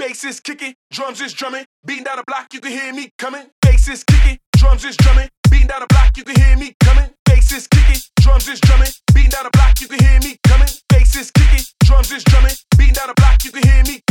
bass is kicking, drums is drumming, beating down the block, you can hear me coming. Bass is kicking, drums is drumming, beating down the block, you can hear me coming. Bass is kicking, drums is drumming, beating down the block, you can hear me coming. Bass is kicking, drums is drumming, beating down the block, you can hear me